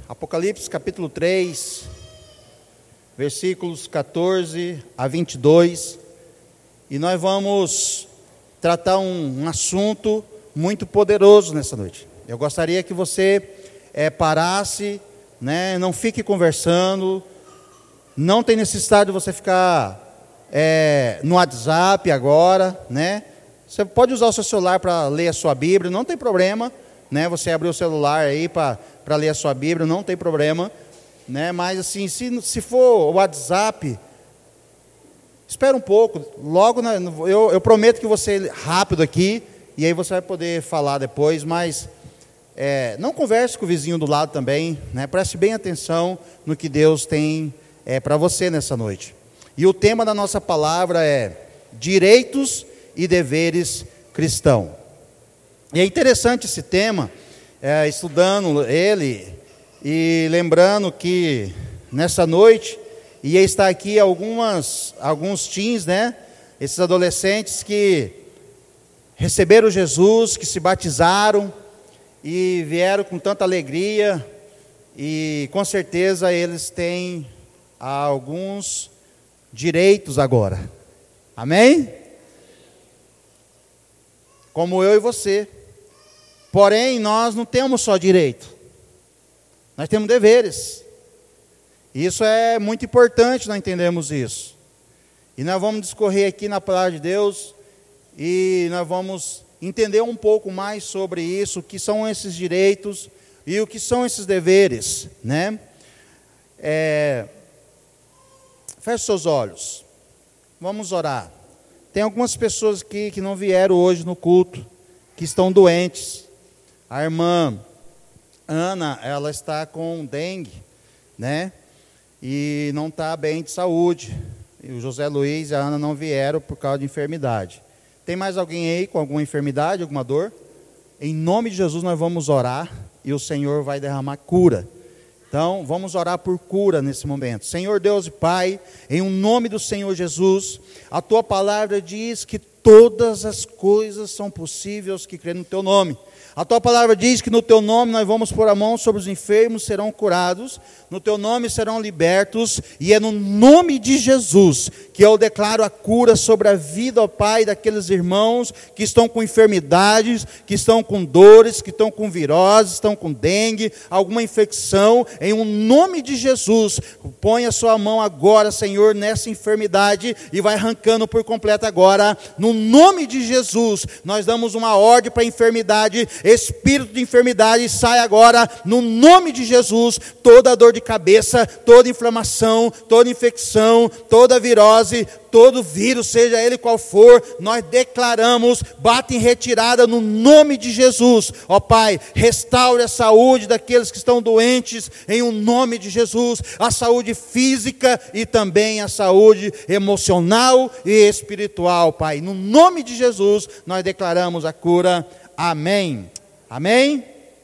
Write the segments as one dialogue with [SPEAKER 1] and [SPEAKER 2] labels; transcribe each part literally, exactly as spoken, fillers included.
[SPEAKER 1] Apocalipse capítulo três, versículos catorze a vinte e dois, e nós vamos tratar um, um assunto muito poderoso nessa noite. Eu gostaria que você é, parasse, né, não fique conversando, não tem necessidade de você ficar é, no WhatsApp agora, né? Você pode usar o seu celular para ler a sua Bíblia, não tem problema, né? Você abrir o celular aí para ler a sua Bíblia, não tem problema, né? Mas assim, se, se for o WhatsApp, espera um pouco, logo, na, eu, eu prometo que você rápido aqui, e aí você vai poder falar depois, mas é, não converse com o vizinho do lado também, né? Preste bem atenção no que Deus tem é, para você nessa noite. E o tema da nossa palavra é direitos e deveres cristãos. E é interessante esse tema, é, estudando ele e lembrando que nessa noite ia estar aqui algumas, alguns teens, né? Esses adolescentes que receberam Jesus, que se batizaram e vieram com tanta alegria, e com certeza eles têm alguns direitos agora. Amém? Como eu e você. Porém, nós não temos só direito, nós temos deveres. Isso é muito importante, nós entendemos isso. E nós vamos discorrer aqui na palavra de Deus, e nós vamos entender um pouco mais sobre isso, o que são esses direitos e o que são esses deveres, né? É, feche seus olhos, vamos orar. Tem algumas pessoas aqui que não vieram hoje no culto, que estão doentes. A irmã Ana, ela está com dengue, né? E não está bem de saúde. E o José Luiz e a Ana não vieram por causa de enfermidade. Tem mais alguém aí com alguma enfermidade, alguma dor? Em nome de Jesus nós vamos orar e o Senhor vai derramar cura. Então, vamos orar por cura nesse momento. Senhor Deus e Pai, em um nome do Senhor Jesus, a Tua palavra diz que todas as coisas são possíveis aos que creem no Teu nome. A Tua palavra diz que no Teu nome nós vamos pôr a mão sobre os enfermos, serão curados, no Teu nome serão libertos, e é no nome de Jesus que eu declaro a cura sobre a vida, ó Pai, daqueles irmãos que estão com enfermidades, que estão com dores, que estão com virose, estão com dengue, alguma infecção. Em um nome de Jesus, põe a sua mão agora, Senhor, nessa enfermidade e vai arrancando por completo agora. No nome de Jesus, nós damos uma ordem para a enfermidade. Espírito de enfermidade, sai agora, no nome de Jesus. Toda dor de cabeça, toda inflamação, toda infecção, toda virose, todo vírus, seja ele qual for, nós declaramos, bate em retirada no nome de Jesus. Ó Pai, restaure a saúde daqueles que estão doentes, em um nome de Jesus, a saúde física e também a saúde emocional e espiritual, Pai. No nome de Jesus, nós declaramos a cura. Amém. Amém?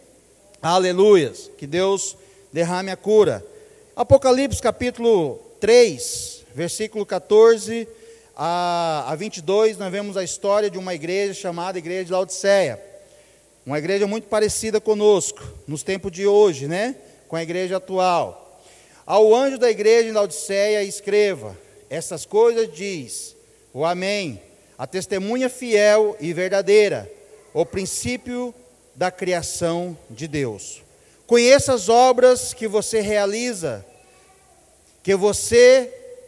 [SPEAKER 1] Aleluias. Que Deus derrame a cura. Apocalipse capítulo três, versículo catorze a vinte e dois, nós vemos a história de uma igreja chamada Igreja de Laodiceia. Uma igreja muito parecida conosco, nos tempos de hoje, né? Com a igreja atual. Ao anjo da igreja em Laodiceia escreva: essas coisas diz o Amém, a testemunha fiel e verdadeira, o princípio da criação de Deus. Conheça as obras que você realiza, que você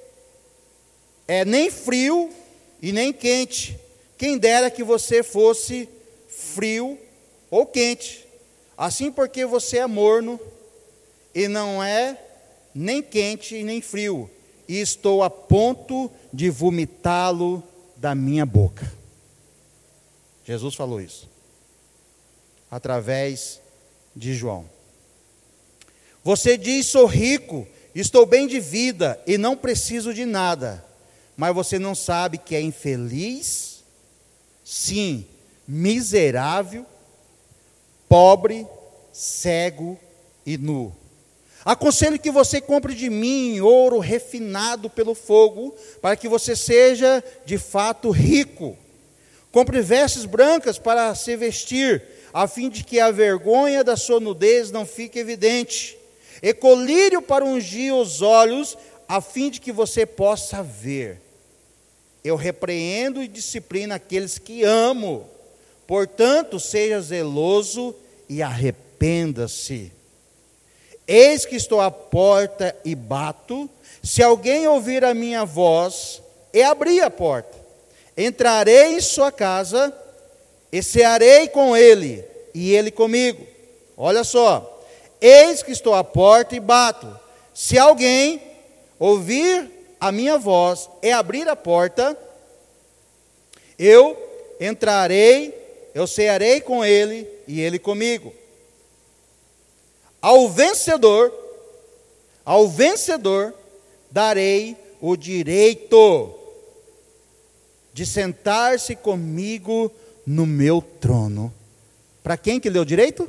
[SPEAKER 1] é nem frio e nem quente. Quem dera que você fosse frio ou quente. Assim, porque você é morno e não é nem quente e nem frio, e estou a ponto de vomitá-lo da minha boca. Jesus falou isso através de João. Você diz: sou rico, estou bem de vida e não preciso de nada. Mas você não sabe que é infeliz, sim, miserável, pobre, cego e nu. Aconselho que você compre de mim ouro refinado pelo fogo, para que você seja de fato rico. Compre vestes brancas para se vestir, a fim de que a vergonha da sua nudez não fique evidente. e colírio para ungir os olhos, a fim de que você possa ver. Eu repreendo e disciplino aqueles que amo. Portanto, seja zeloso e arrependa-se. Eis que estou à porta e bato. Se alguém ouvir a minha voz e abrir a porta, entrarei em sua casa e cearei com ele, e ele comigo. Olha só. Eis que estou à porta e bato. Se alguém ouvir a minha voz e abrir a porta, eu entrarei, eu cearei com ele e ele comigo. Ao vencedor, ao vencedor, darei o direito de sentar-se comigo no meu trono. Para quem que deu direito?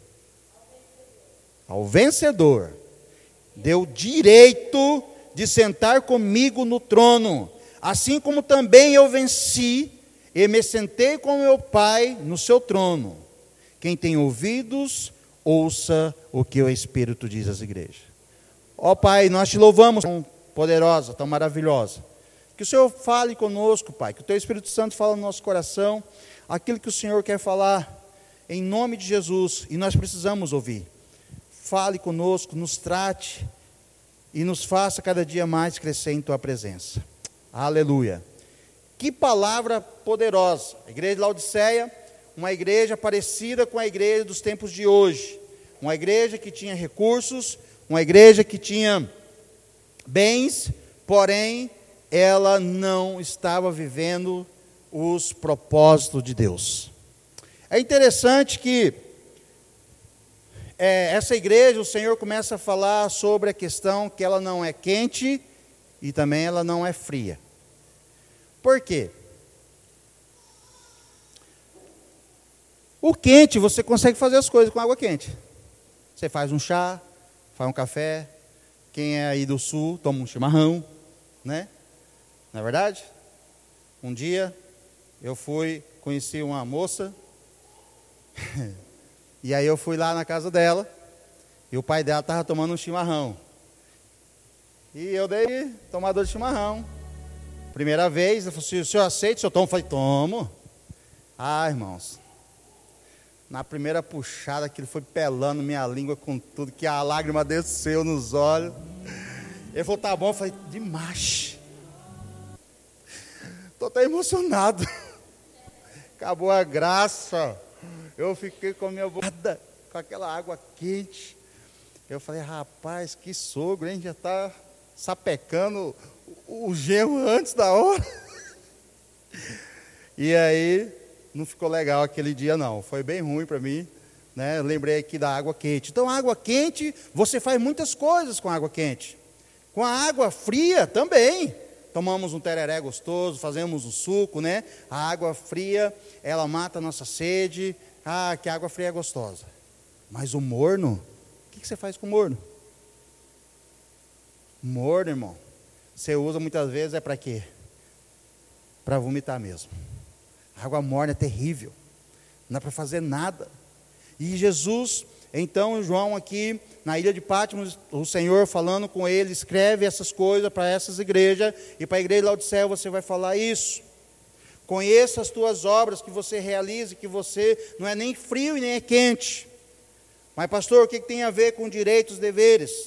[SPEAKER 1] Ao vencedor. Deu direito de sentar comigo no trono, assim como também eu venci e me sentei com meu Pai no seu trono. Quem tem ouvidos, ouça o que o Espírito diz às igrejas. Ó Pai, nós te louvamos, tão poderosa, tão maravilhosa. Que o Senhor fale conosco, Pai, que o teu Espírito Santo fale no nosso coração, aquilo que o Senhor quer falar, em nome de Jesus, e nós precisamos ouvir. Fale conosco, nos trate, e nos faça cada dia mais crescer em tua presença. Aleluia. Que palavra poderosa. A igreja de Laodiceia, uma igreja parecida com a igreja dos tempos de hoje. Uma igreja que tinha recursos, uma igreja que tinha bens, porém, ela não estava vivendo os propósitos de Deus. É interessante que É, essa igreja, o Senhor começa a falar sobre a questão que ela não é quente e também ela não é fria. Por quê? O quente, você consegue fazer as coisas com água quente. Você faz um chá, faz um café. Quem é aí do sul, toma um chimarrão, né? Não é verdade? Um dia, eu fui, conheci uma moça... E aí eu fui lá na casa dela, e o pai dela estava tomando um chimarrão. E eu dei tomador de chimarrão. Primeira vez, ela falou assim, o senhor aceita? O senhor toma? Eu falei, tomo. Ah, irmãos, na primeira puxada, aquilo foi pelando minha língua com tudo, que a lágrima desceu nos olhos. Ele falou, tá bom. Eu falei, demais. Estou até emocionado. Acabou a graça. Eu fiquei com a minha boca, com aquela água quente. Eu falei, rapaz, que sogro, hein? Já está sapecando o, o gelo antes da hora. E aí, não ficou legal aquele dia não. Foi bem ruim para mim, né? Eu lembrei aqui da água quente. Então, a água quente, você faz muitas coisas com a água quente. Com a água fria também. Tomamos um tereré gostoso, fazemos um suco, né? A água fria, ela mata a nossa sede. Ah, que água fria é gostosa. Mas o morno, o que você faz com o morno? Morno, irmão, você usa muitas vezes, é para quê? Para vomitar mesmo. A água morna é terrível. Não dá para fazer nada. E Jesus, então, João aqui, na ilha de Patmos, o Senhor falando com ele, escreve essas coisas para essas igrejas, e para a igreja de Laodiceia você vai falar isso. Conheça as tuas obras que você realiza, que você não é nem frio e nem é quente. Mas pastor, o que tem a ver com direitos e deveres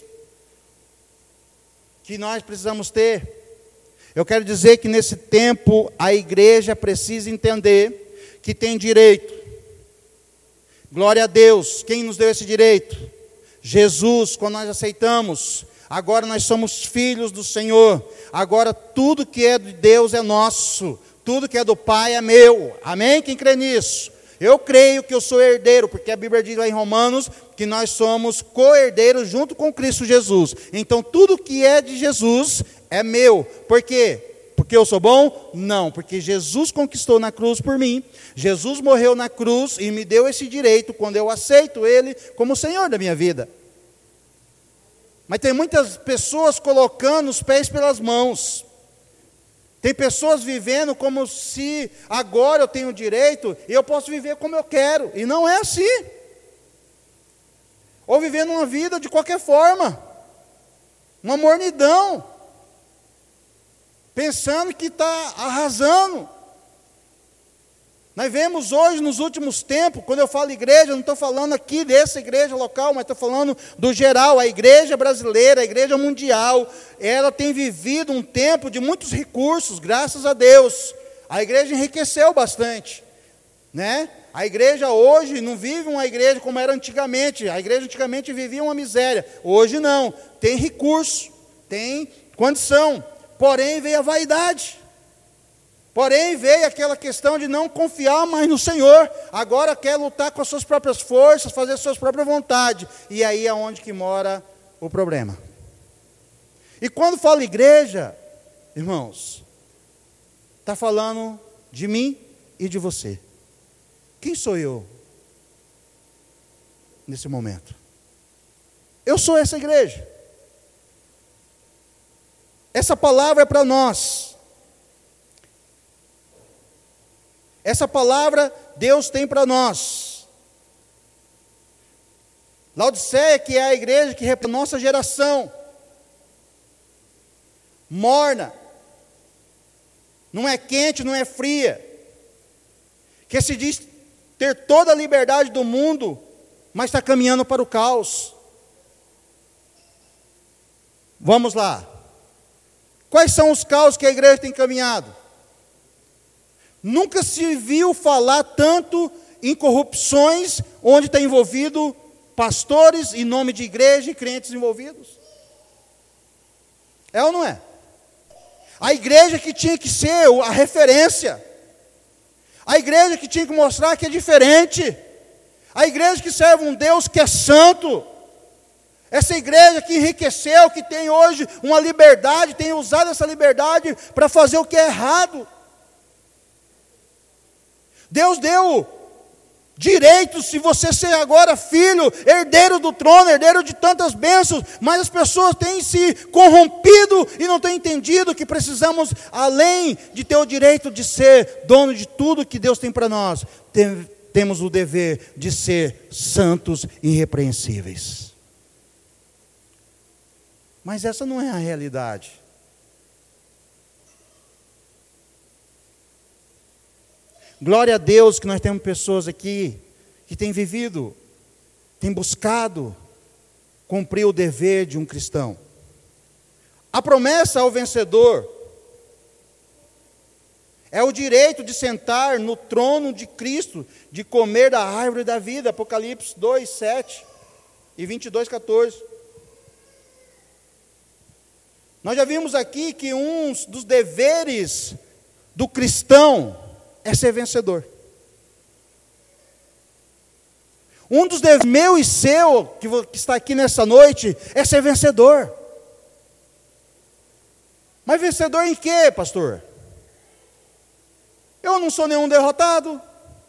[SPEAKER 1] que nós precisamos ter? Eu quero dizer que nesse tempo a igreja precisa entender que tem direito. Glória a Deus. Quem nos deu esse direito? Jesus, quando nós aceitamos. Agora nós somos filhos do Senhor. Agora tudo que é de Deus é nosso. Tudo que é do Pai é meu. Amém? Quem crê nisso? Eu creio que eu sou herdeiro, porque a Bíblia diz lá em Romanos que nós somos co-herdeiros junto com Cristo Jesus. Então tudo que é de Jesus é meu. Por quê? Porque eu sou bom? Não, porque Jesus conquistou na cruz por mim. Jesus morreu na cruz e me deu esse direito quando eu aceito Ele como Senhor da minha vida. Mas tem muitas pessoas colocando os pés pelas mãos. Tem pessoas vivendo como se agora eu tenho direito e eu posso viver como eu quero. E não é assim. ou vivendo uma vida de qualquer forma, uma mornidão, pensando que está arrasando. Nós vemos hoje, nos últimos tempos, quando eu falo igreja, não estou falando aqui dessa igreja local, mas estou falando do geral. A igreja brasileira, a igreja mundial, ela tem vivido um tempo de muitos recursos, graças a Deus. A igreja enriqueceu bastante, né? A igreja hoje não vive uma igreja como era antigamente. A igreja antigamente vivia uma miséria. Hoje não, tem recurso, tem condição. Porém veio a vaidade. Porém veio aquela questão de não confiar mais no Senhor. Agora quer lutar com as suas próprias forças, fazer as suas próprias vontades. E aí é onde que mora o problema. E quando fala igreja, irmãos, está falando de mim e de você. Quem sou eu nesse momento? Eu sou essa igreja. Essa palavra é para nós. Essa palavra Deus tem para nós. Laodiceia, que é a igreja que representa a nossa geração, morna, não é quente, não é fria, que se diz ter toda a liberdade do mundo, mas está caminhando para o caos. Vamos lá. Quais são os caos que a igreja tem caminhado? Nunca se viu falar tanto em corrupções, onde está envolvido pastores em nome de igreja e crentes envolvidos. É ou não é? A igreja que tinha que ser a referência. A igreja que tinha que mostrar que é diferente. A igreja que serve um Deus que é santo. Essa igreja que enriqueceu, que tem hoje uma liberdade, tem usado essa liberdade para fazer o que é errado. Deus deu direitos, se você ser agora filho, herdeiro do trono, herdeiro de tantas bênçãos, mas as pessoas têm se corrompido e não têm entendido que precisamos, além de ter o direito de ser dono de tudo que Deus tem para nós, tem, temos o dever de ser santos e irrepreensíveis. Mas essa não é a realidade. Glória a Deus que nós temos pessoas aqui que têm vivido, têm buscado cumprir o dever de um cristão. A promessa ao vencedor é o direito de sentar no trono de Cristo, de comer da árvore da vida, Apocalipse dois, sete e vinte e dois, catorze. Nós já vimos aqui que um dos deveres do cristão é ser vencedor. Um dos deveres meu e seu, que está aqui nessa noite, é ser vencedor. Mas vencedor em quê, pastor? Eu não sou nenhum derrotado.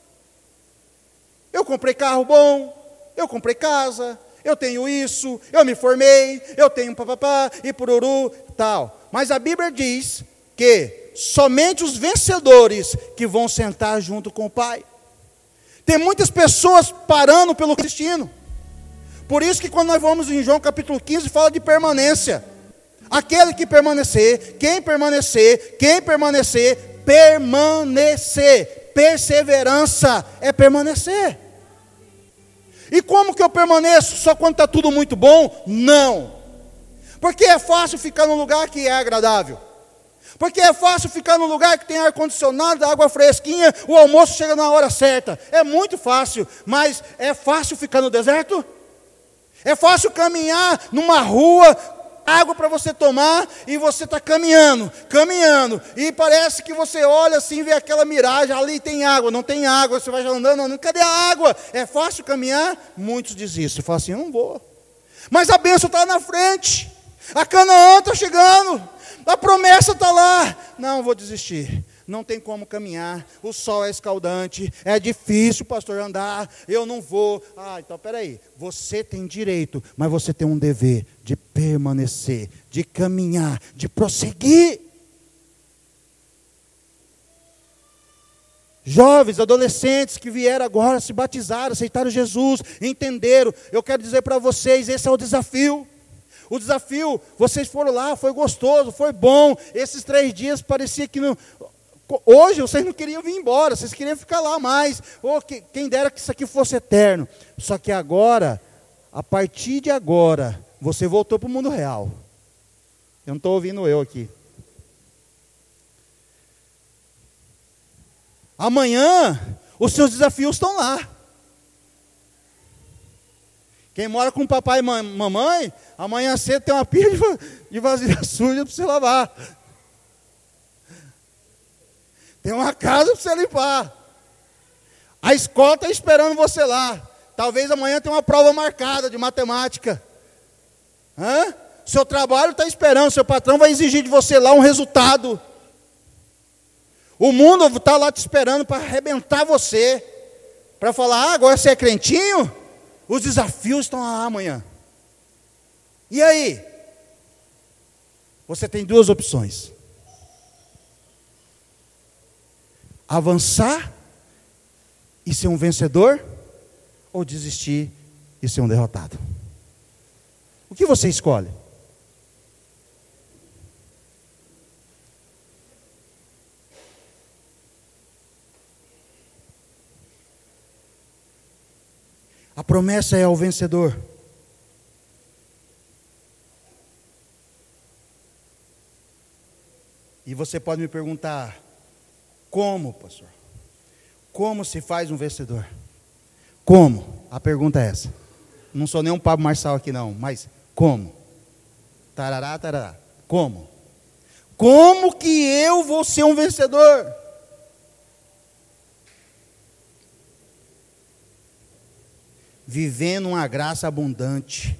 [SPEAKER 1] Eu comprei carro bom, eu comprei casa, eu tenho isso, eu me formei, eu tenho papapá e pururu, tal. Mas a Bíblia diz que somente os vencedores que vão sentar junto com o Pai. Tem muitas pessoas parando pelo destino. Por isso que quando nós vamos em João capítulo quinze, fala de permanência. Aquele que permanecer, quem permanecer, quem permanecer, permanecer. Perseverança é permanecer. E como que eu permaneço? Só quando está tudo muito bom? Não. Porque é fácil ficar num lugar que é agradável. Porque é fácil ficar num lugar que tem ar-condicionado, água fresquinha, o almoço chega na hora certa. É muito fácil, mas é fácil ficar no deserto? É fácil caminhar numa rua, água para você tomar, e você está caminhando, caminhando, e parece que você olha assim, vê aquela miragem, ali tem água, não tem água, você vai andando, andando, cadê a água? É fácil caminhar? Muitos desistem, falam assim, eu não vou. Mas a bênção está na frente, a Canaã está chegando, a promessa está lá. Não, vou desistir. Não tem como caminhar. O sol é escaldante. É difícil, pastor, andar. Eu não vou. Ah, então peraí. Você tem direito, mas você tem um dever de permanecer, de caminhar, de prosseguir. Jovens, adolescentes que vieram agora, se batizaram, aceitaram Jesus, entenderam. Eu quero dizer para vocês, esse é o desafio. O desafio, vocês foram lá, foi gostoso, foi bom. Esses três dias parecia que não... Hoje vocês não queriam vir embora, vocês queriam ficar lá mais. Ou que, quem dera que isso aqui fosse eterno. Só que agora, a partir de agora, você voltou para o mundo real. Eu não estou ouvindo eu aqui. Amanhã, os seus desafios estão lá. Quem mora com papai e mamãe, amanhã cedo tem uma pia de vasilha suja para você lavar. Tem uma casa para você limpar. A escola está esperando você lá. Talvez amanhã tenha uma prova marcada de matemática. Hã? Seu trabalho está esperando, seu patrão vai exigir de você lá um resultado. O mundo está lá te esperando para arrebentar você. Para falar, ah, agora você é crentinho? Os desafios estão lá amanhã. E aí? Você tem duas opções. Avançar e ser um vencedor, ou desistir e ser um derrotado. O que você escolhe? A promessa é ao vencedor. E você pode me perguntar, como, pastor? Como se faz um vencedor? Como? A pergunta é essa. Não sou nem um Pablo Marçal aqui não, mas como? Tarará, tarará. Como? Como que eu vou ser um vencedor? Vivendo uma graça abundante.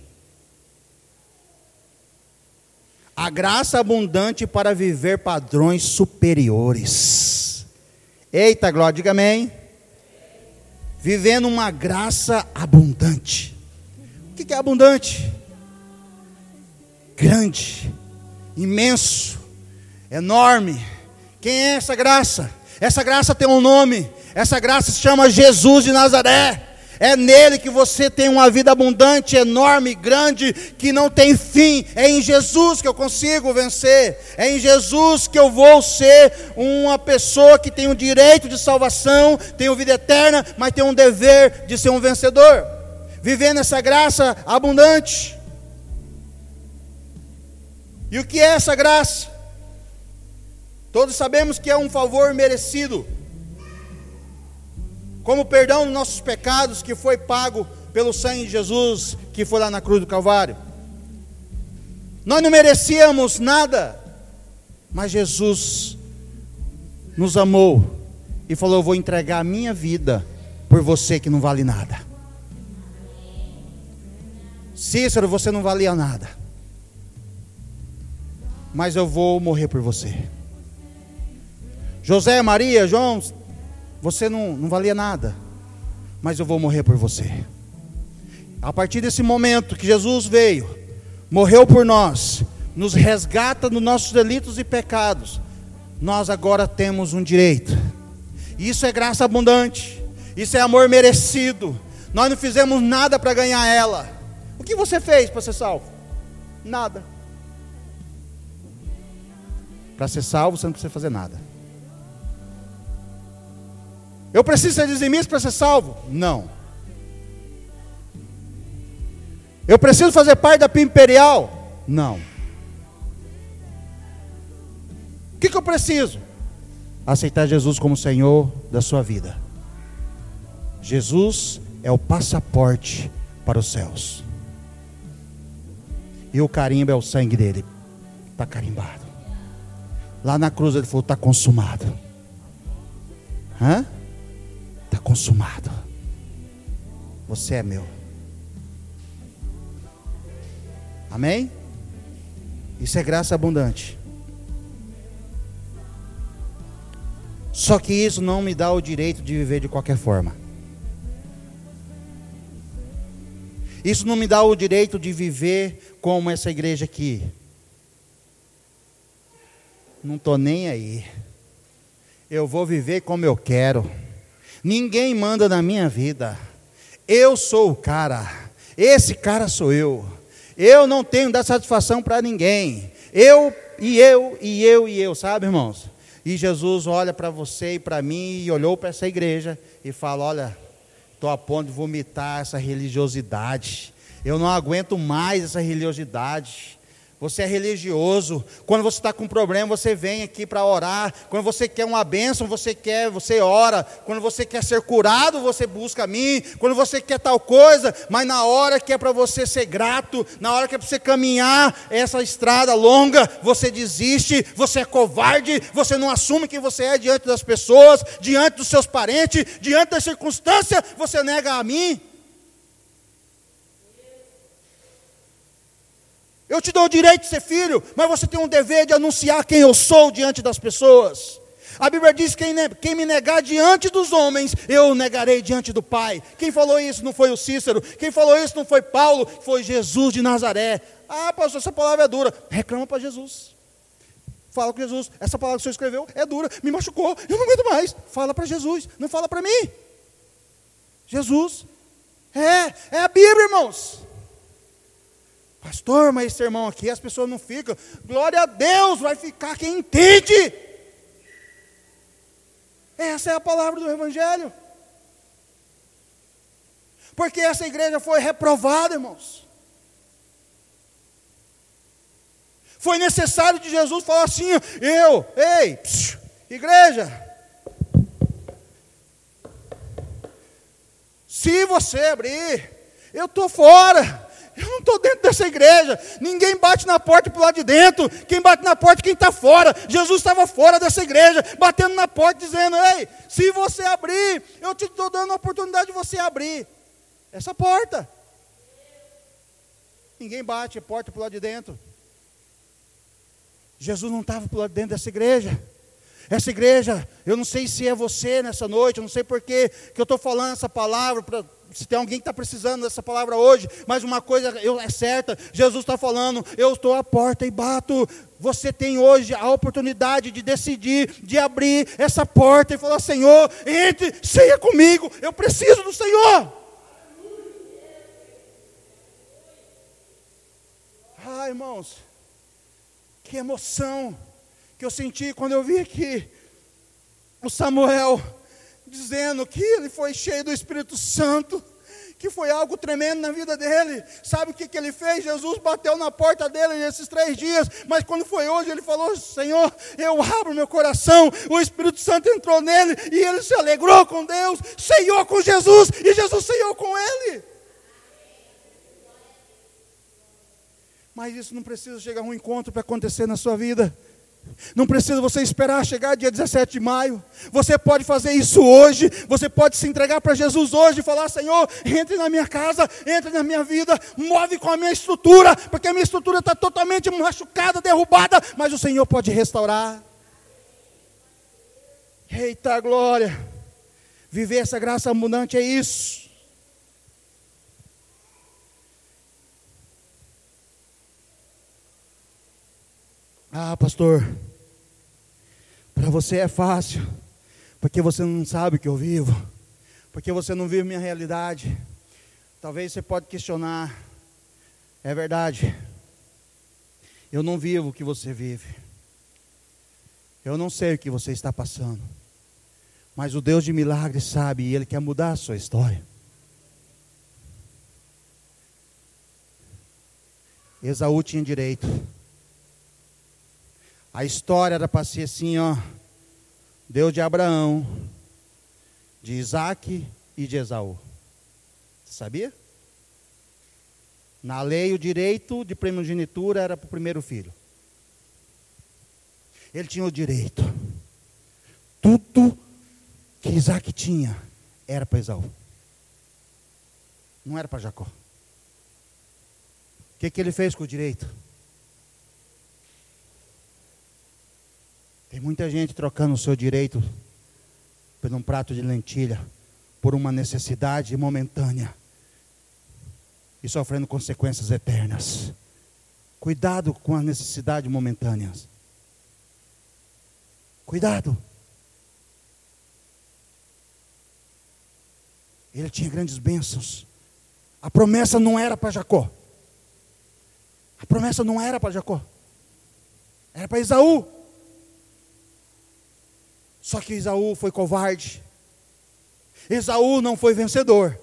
[SPEAKER 1] A graça abundante para viver padrões superiores. Eita, glória, diga amém. Vivendo uma graça abundante. O que é abundante? Grande, imenso, enorme. Quem é essa graça? Essa graça tem um nome. Essa graça se chama Jesus de Nazaré. É nele que você tem uma vida abundante, enorme, grande, que não tem fim. É em Jesus que eu consigo vencer. É em Jesus que eu vou ser uma pessoa que tem o direito de salvação, tem vida eterna, mas tem um dever de ser um vencedor. Vivendo essa graça abundante. E o que é essa graça? Todos sabemos que é um favor merecido. Como o perdão dos nossos pecados que foi pago pelo sangue de Jesus, que foi lá na cruz do Calvário. Nós não merecíamos nada, mas Jesus nos amou e falou, eu vou entregar a minha vida por você que não vale nada. Cícero, você não valia nada, mas eu vou morrer por você. José, Maria, João, você não, não valia nada, mas eu vou morrer por você. A partir desse momento que Jesus veio, morreu por nós, nos resgata dos nossos delitos e pecados, nós agora temos um direito. Isso é graça abundante, isso é amor merecido. Nós não fizemos nada para ganhar ela. O que você fez para ser salvo? Nada. Para ser salvo você não precisa fazer nada. Eu preciso ser dizimista para ser salvo? Não. Eu preciso fazer parte da P I M Imperial? Não. O que, que eu preciso? Aceitar Jesus como Senhor da sua vida. Jesus é o passaporte para os céus. E o carimbo é o sangue dele. Está carimbado. Lá na cruz ele falou, está consumado. Hã? Está consumado. Você é meu. Amém? Isso é graça abundante. Só que isso não me dá o direito de viver de qualquer forma. Isso não me dá o direito de viver como essa igreja aqui. Não estou nem aí. Eu vou viver como eu quero. Ninguém manda na minha vida. Eu sou o cara. Esse cara sou eu. Eu não tenho que dar satisfação para ninguém. Eu, e eu, e eu, e eu. Sabe, irmãos? E Jesus olha para você e para mim, e olhou para essa igreja e fala: olha, estou a ponto de vomitar essa religiosidade. Eu não aguento mais essa religiosidade. Você é religioso. Quando você está com um problema, você vem aqui para orar. Quando você quer uma bênção, você quer, você ora. Quando você quer ser curado, você busca a mim. Quando você quer tal coisa, mas na hora que é para você ser grato, na hora que é para você caminhar essa estrada longa, você desiste, você é covarde, você não assume quem você é diante das pessoas, diante dos seus parentes, diante das circunstâncias, você nega a mim. Eu te dou o direito de ser filho, mas você tem um dever de anunciar quem eu sou diante das pessoas. A Bíblia diz que quem, quem me negar diante dos homens, eu o negarei diante do Pai. Quem falou isso não foi o Cícero, quem falou isso não foi Paulo, foi Jesus de Nazaré. Ah, pastor, essa palavra é dura. Reclama para Jesus. Fala com Jesus, essa palavra que o senhor escreveu é dura, me machucou, eu não aguento mais. Fala para Jesus, não fala para mim. Jesus, é, é a Bíblia, irmãos. Pastor, mas esse sermão aqui as pessoas não ficam. Glória a Deus, vai ficar quem entende. Essa é a palavra do Evangelho. Porque essa igreja foi reprovada, irmãos. Foi necessário de Jesus falar assim: eu, ei, psiu, igreja, se você abrir, eu estou fora. Eu não estou dentro dessa igreja. Ninguém bate na porta para o lado de dentro. Quem bate na porta é quem está fora. Jesus estava fora dessa igreja, batendo na porta, dizendo: ei, se você abrir, eu te estou dando a oportunidade de você abrir essa porta. Ninguém bate a porta para o lado de dentro. Jesus não estava para o lado de dentro dessa igreja. Essa igreja, eu não sei se é você nessa noite, eu não sei por que eu estou falando essa palavra, pra, se tem alguém que está precisando dessa palavra hoje, mas uma coisa eu, é certa, Jesus está falando: eu estou à porta e bato. Você tem hoje a oportunidade de decidir, de abrir essa porta e falar: Senhor, entre, ceia comigo, eu preciso do Senhor. Ah, irmãos, que emoção que eu senti quando eu vi aqui o Samuel dizendo que ele foi cheio do Espírito Santo, que foi algo tremendo na vida dele. Sabe o que, que ele fez? Jesus bateu na porta dele nesses três dias, mas quando foi hoje ele falou: Senhor, eu abro meu coração. O Espírito Santo entrou nele e ele se alegrou com Deus, ceiou com Jesus e Jesus ceiou com ele. Mas isso não precisa chegar a um encontro para acontecer na sua vida. Não precisa você esperar chegar dia dezessete de maio. Você pode fazer isso hoje. Você pode se entregar para Jesus hoje e falar: Senhor, entre na minha casa, entre na minha vida, move com a minha estrutura, porque a minha estrutura está totalmente machucada, derrubada, mas o Senhor pode restaurar. Eita glória! Viver essa graça abundante é isso. Ah, pastor, para você é fácil, porque você não sabe o que eu vivo, porque você não vive minha realidade. Talvez você pode questionar, é verdade, eu não vivo o que você vive, eu não sei o que você está passando, mas o Deus de milagres sabe e Ele quer mudar a sua história. Esaú tinha direito. A história era para ser assim, ó: Deus de Abraão, de Isaac e de Esaú. Você sabia? Na lei, o direito de primogenitura era para o primeiro filho. Ele tinha o direito. Tudo que Isaac tinha era para Esaú. Não era para Jacó. O que, que ele fez com o direito? Tem muita gente trocando o seu direito por um prato de lentilha, por uma necessidade momentânea e sofrendo consequências eternas. Cuidado com as necessidades momentâneas. Cuidado. Ele tinha grandes bênçãos. A promessa não era para Jacó. A promessa não era para Jacó. Era para Esaú. Só que Esaú foi covarde. Esaú não foi vencedor.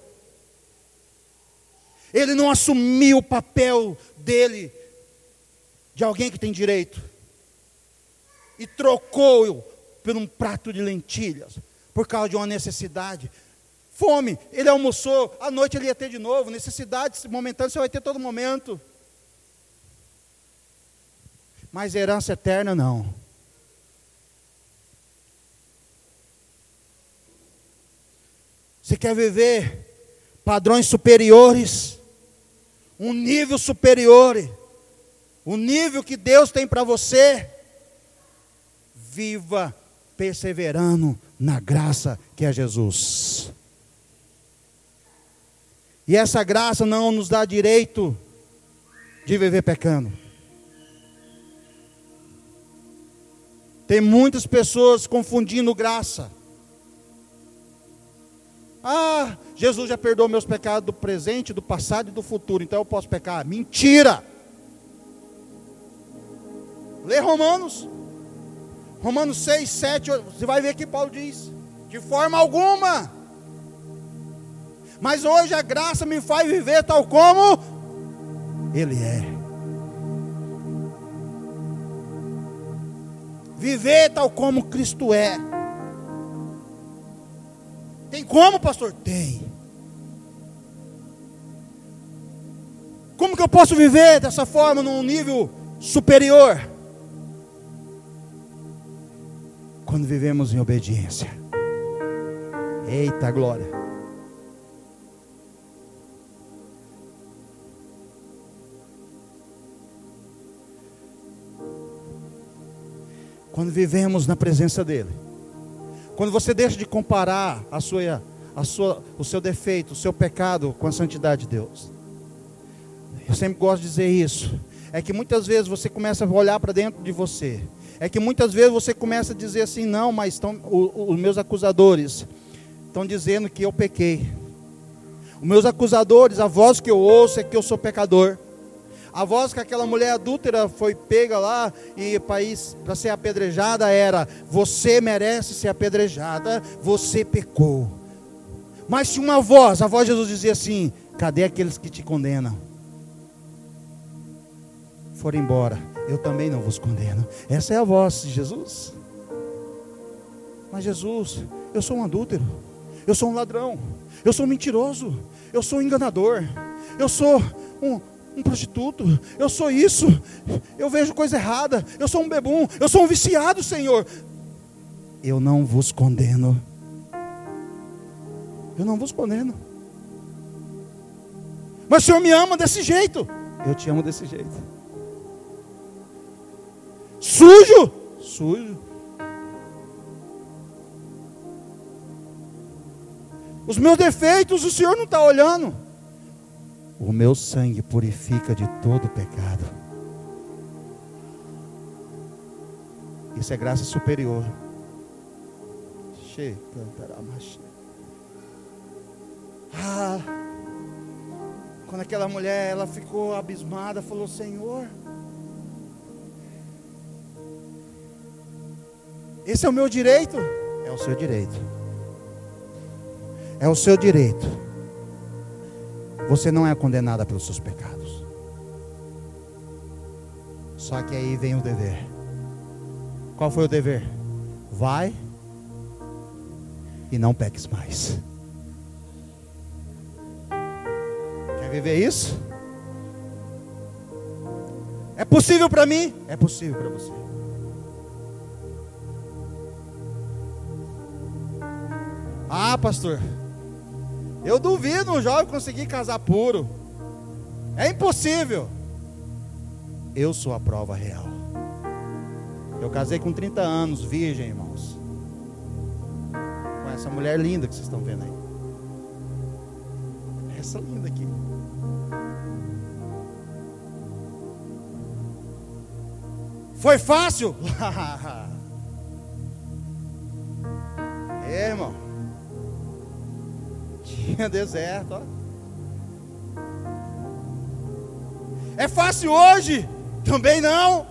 [SPEAKER 1] Ele não assumiu o papel dele de alguém que tem direito. E trocou por um prato de lentilhas, por causa de uma necessidade. Fome, ele almoçou, à noite ele ia ter de novo. Necessidade momentânea você vai ter todo momento. Mas herança eterna não. Você quer viver padrões superiores, um nível superior, o nível que Deus tem para você? Viva perseverando na graça que é Jesus. E essa graça não nos dá direito de viver pecando. Tem muitas pessoas confundindo graça. Ah, Jesus já perdoou meus pecados do presente, do passado e do futuro, então eu posso pecar. Mentira! Lê Romanos. Romanos seis, sete, você vai ver que Paulo diz: de forma alguma. Mas hoje a graça me faz viver tal como Ele é. Viver tal como Cristo é. Tem como, pastor? Tem. Como que eu posso viver dessa forma num nível superior? Quando vivemos em obediência. Eita glória. Quando vivemos na presença dEle. Quando você deixa de comparar a sua, a sua, o seu defeito, o seu pecado com a santidade de Deus. Eu sempre gosto de dizer isso. É que muitas vezes você começa a olhar para dentro de você. É que muitas vezes você começa a dizer assim: não, mas estão, o, os meus acusadores estão dizendo que eu pequei. Os meus acusadores, a voz que eu ouço é que eu sou pecador. A voz que aquela mulher adúltera foi pega lá e para ser apedrejada era: você merece ser apedrejada, você pecou. Mas tinha uma voz, a voz de Jesus dizia assim: cadê aqueles que te condenam? Foram embora, eu também não vos condeno. Essa é a voz de Jesus. Mas Jesus, eu sou um adúltero, eu sou um ladrão, eu sou um mentiroso, eu sou um enganador, eu sou um... um prostituto, eu sou isso, eu vejo coisa errada, eu sou um bebum, eu sou um viciado, Senhor. Eu não vos condeno. Eu não vos condeno. Mas o Senhor me ama desse jeito. Eu te amo desse jeito. Sujo? Sujo. Os meus defeitos o Senhor não está olhando. O meu sangue purifica de todo pecado. Isso é graça superior. Ah, quando aquela mulher, ela ficou abismada, falou: Senhor, esse é o meu direito? É o seu direito. É o seu direito. Você não é condenada pelos seus pecados. Só que aí vem o dever. Qual foi o dever? Vai e não peques mais. Quer viver isso? É possível para mim? É possível para você. Ah, pastor, eu duvido um jovem conseguir casar puro. É impossível. Eu sou a prova real. Eu casei com trinta anos, virgem, irmãos. Com essa mulher linda que vocês estão vendo aí. Essa linda aqui. Foi fácil? É, irmão. Tinha deserto, ó. É fácil hoje? Também não.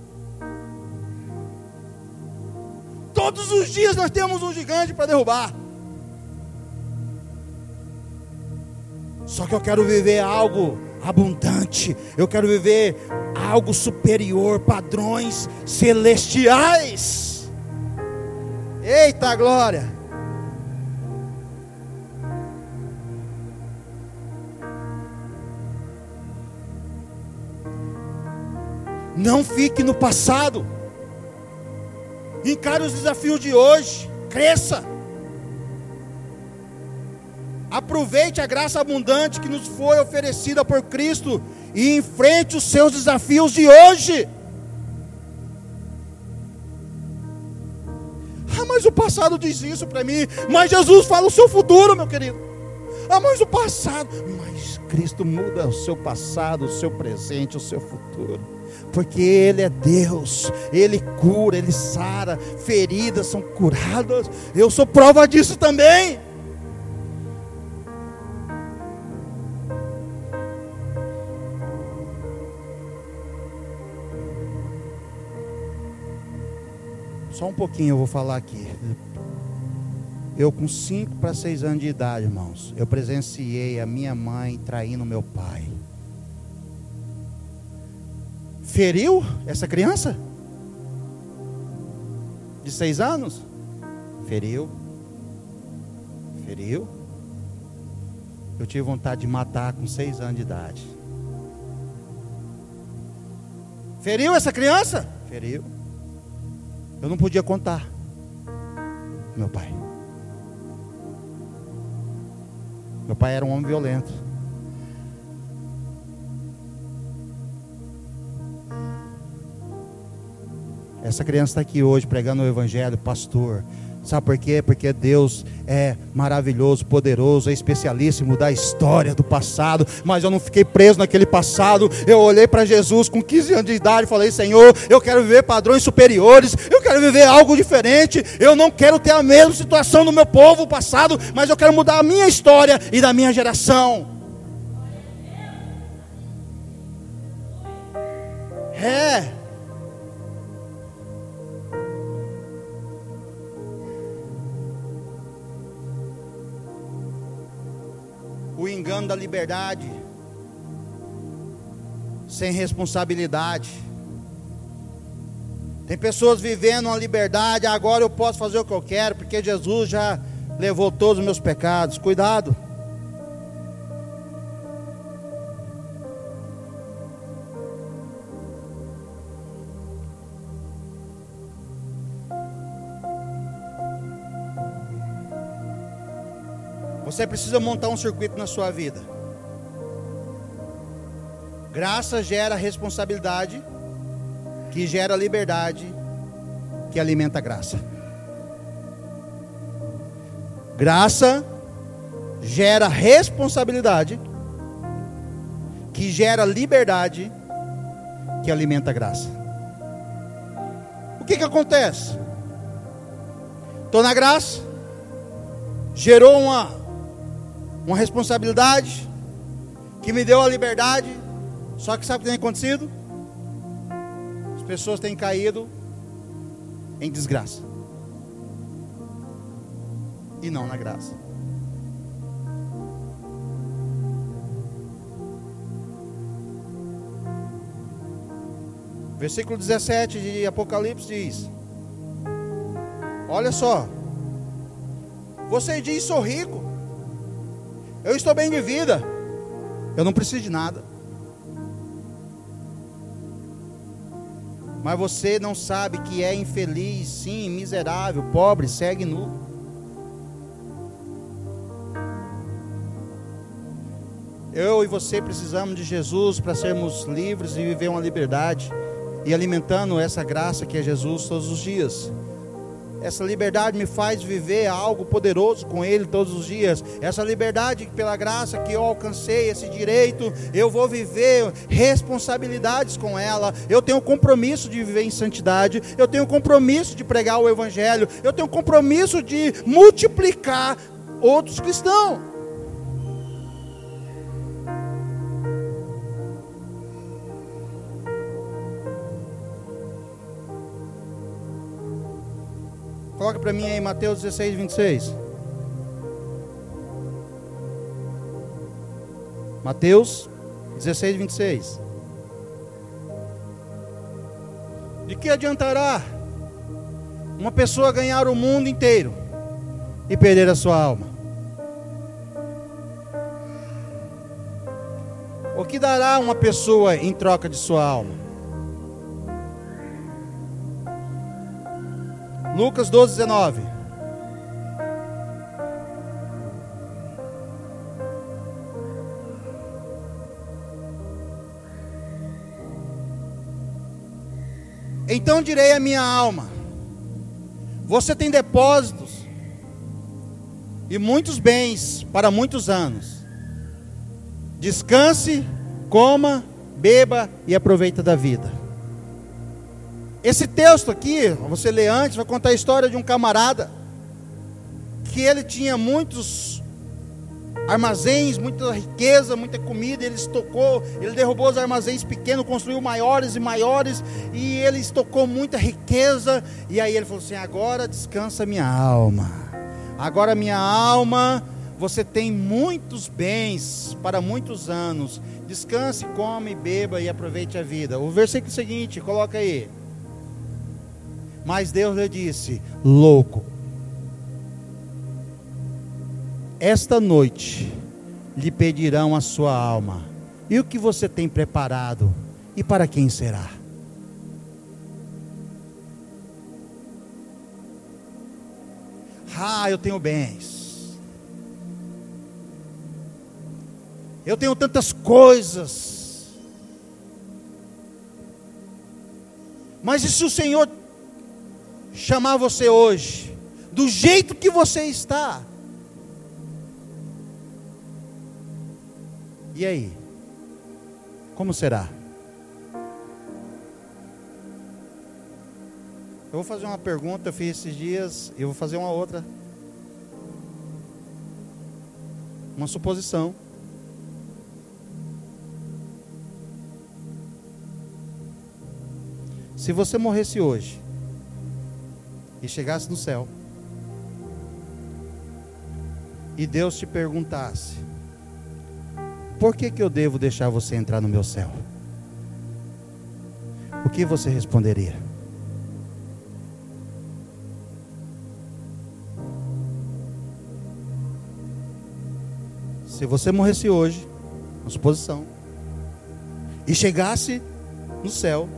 [SPEAKER 1] Todos os dias nós temos um gigante para derrubar. Só que eu quero viver algo abundante. Eu quero viver algo superior, padrões celestiais. Eita glória! Não fique no passado. Encare os desafios de hoje. Cresça. Aproveite a graça abundante que nos foi oferecida por Cristo e enfrente os seus desafios de hoje. Ah, mas o passado diz isso para mim. Mas Jesus fala o seu futuro, meu querido. Ah, mas o passado. Mas Cristo muda o seu passado, o seu presente, o seu futuro. Porque Ele é Deus. Ele cura, Ele sara. Feridas são curadas. Eu sou prova disso também. Só um pouquinho eu vou falar aqui. Eu com cinco para seis anos de idade, irmãos, eu presenciei a minha mãe traindo meu pai. Feriu essa criança? De seis anos? Feriu. Feriu. Eu tive vontade de matar com seis anos de idade. Feriu essa criança? Feriu. Eu não podia contar. Meu pai. Meu pai era um homem violento. Essa criança está aqui hoje pregando o evangelho, pastor. Sabe por quê? Porque Deus é maravilhoso, poderoso, é especialista em mudar a história do passado. Mas eu não fiquei preso naquele passado. Eu olhei para Jesus com quinze anos de idade e falei: Senhor, eu quero viver padrões superiores. Eu quero viver algo diferente. Eu não quero ter a mesma situação do meu povo passado, mas eu quero mudar a minha história e da minha geração. É. O engano da liberdade, sem responsabilidade. Tem pessoas vivendo uma liberdade, agora eu posso fazer o que eu quero, porque Jesus já levou todos os meus pecados. Cuidado. Você precisa montar um circuito na sua vida. Graça gera responsabilidade, que gera liberdade, que alimenta a graça. Graça gera responsabilidade, que gera liberdade, que alimenta a graça. O que que acontece? Estou na graça, gerou uma Uma responsabilidade que me deu a liberdade. Só que sabe o que tem acontecido? As pessoas têm caído em desgraça e não na graça. Versículo dezessete de Apocalipse diz: olha só, você diz: sou rico, eu estou bem de vida, eu não preciso de nada. Mas você não sabe que é infeliz, sim, miserável, pobre, cego e nu. Eu e você precisamos de Jesus para sermos livres e viver uma liberdade, e alimentando essa graça que é Jesus todos os dias. Essa liberdade me faz viver algo poderoso com Ele todos os dias. Essa liberdade, pela graça que eu alcancei, esse direito, eu vou viver responsabilidades com ela. Eu tenho compromisso de viver em santidade. Eu tenho compromisso de pregar o Evangelho. Eu tenho compromisso de multiplicar outros cristãos. Coloca para mim aí Mateus dezesseis, vinte e seis. Mateus dezesseis, vinte e seis. De que adiantará uma pessoa ganhar o mundo inteiro e perder a sua alma? O que dará uma pessoa em troca de sua alma? Lucas doze, dezenove. Então direi à minha alma: você tem depósitos e muitos bens para muitos anos. Descanse, coma, beba e aproveita da vida. Esse texto aqui, você lê antes, vai contar a história de um camarada que ele tinha muitos armazéns, muita riqueza, muita comida. Ele estocou, ele derrubou os armazéns pequenos, construiu maiores e maiores, e ele estocou muita riqueza. E aí ele falou assim: agora descansa minha alma, agora minha alma, você tem muitos bens para muitos anos, descanse, come, beba e aproveite a vida. O versículo seguinte, coloca aí. Mas Deus lhe disse: louco, esta noite lhe pedirão a sua alma, e o que você tem preparado, e para quem será? Ah, eu tenho bens, eu tenho tantas coisas, mas e se o Senhor chamar você hoje, do jeito que você está? E aí? Como será? Eu vou fazer uma pergunta, eu fiz esses dias, e eu vou fazer uma outra. Uma suposição. Se você morresse hoje e chegasse no céu, e Deus te perguntasse: por que que eu devo deixar você entrar no meu céu? O que você responderia? Se você morresse hoje, uma suposição, e chegasse no céu,